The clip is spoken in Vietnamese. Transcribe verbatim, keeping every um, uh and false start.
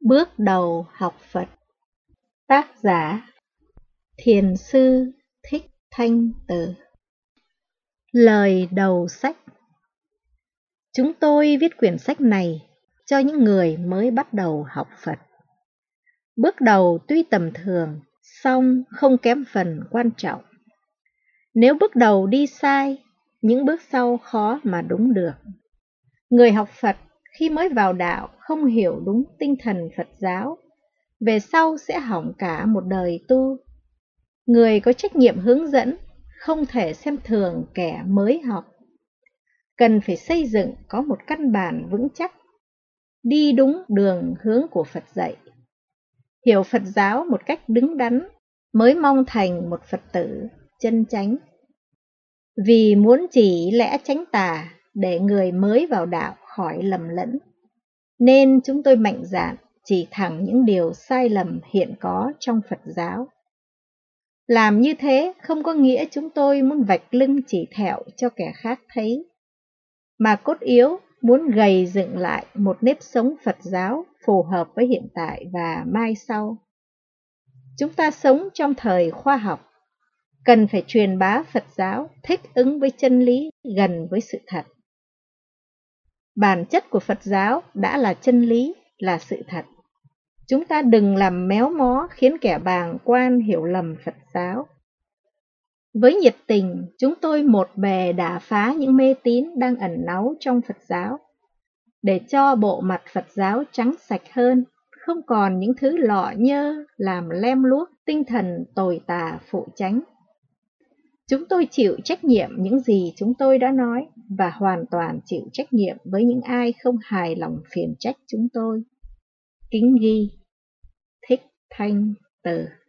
Bước đầu học Phật. Tác giả Thiền sư Thích Thanh Từ. Lời đầu sách. Chúng tôi viết quyển sách này cho những người mới bắt đầu học Phật. Bước đầu tuy tầm thường, song không kém phần quan trọng. Nếu bước đầu đi sai, những bước sau khó mà đúng được. Người học Phật khi mới vào đạo không hiểu đúng tinh thần Phật giáo, về sau sẽ hỏng cả một đời tu. Người có trách nhiệm hướng dẫn không thể xem thường kẻ mới học. Cần phải xây dựng có một căn bản vững chắc, đi đúng đường hướng của Phật dạy. Hiểu Phật giáo một cách đứng đắn mới mong thành một Phật tử chân chánh. Vì muốn chỉ lẽ chánh tà để người mới vào đạo khỏi lầm lẫn, nên chúng tôi mạnh dạn chỉ thẳng những điều sai lầm hiện có trong Phật giáo. Làm như thế không có nghĩa chúng tôi muốn vạch lưng chỉ thẹo cho kẻ khác thấy, mà cốt yếu muốn gầy dựng lại một nếp sống Phật giáo phù hợp với hiện tại và mai sau. Chúng ta sống trong thời khoa học, cần phải truyền bá Phật giáo thích ứng với chân lý, gần với sự thật. Bản chất của Phật giáo đã là chân lý, là sự thật. Chúng ta đừng làm méo mó khiến kẻ bàng quan hiểu lầm Phật giáo. Với nhiệt tình, chúng tôi một bề đả phá những mê tín đang ẩn náu trong Phật giáo, để cho bộ mặt Phật giáo trắng sạch hơn, không còn những thứ lọ nhơ làm lem luốc tinh thần tồi tà phụ chánh. Chúng tôi chịu trách nhiệm những gì chúng tôi đã nói, và hoàn toàn chịu trách nhiệm với những ai không hài lòng phiền trách chúng tôi. Kính ghi, Thích Thanh Từ.